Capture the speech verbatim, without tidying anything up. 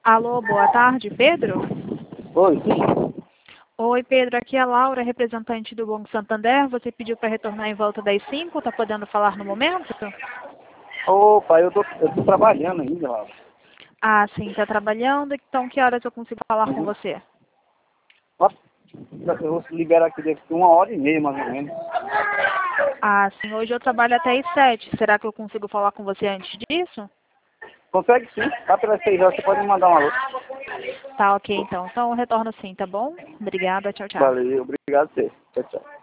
Alô, boa tarde, Pedro? Oi, sim. Oi, Pedro, aqui é a Laura, representante do Banco Santander. Você pediu para retornar em volta das cinco, tá podendo falar no momento? Opa, eu tô, eu tô trabalhando ainda, Laura. Ah, sim, tá trabalhando, então que horas eu consigo falar com Uhum. você? Ó, eu vou liberar aqui daqui uma hora e meia, mais ou menos. Ah, sim, hoje eu trabalho até às sete. Será que eu consigo falar com você antes disso? Consegue sim, tá pelas seis horas, você pode me mandar uma alô. Tá, ok, então. Então eu retorno sim, tá bom? Obrigada, tchau, tchau. Valeu, obrigado a você. Tchau, tchau.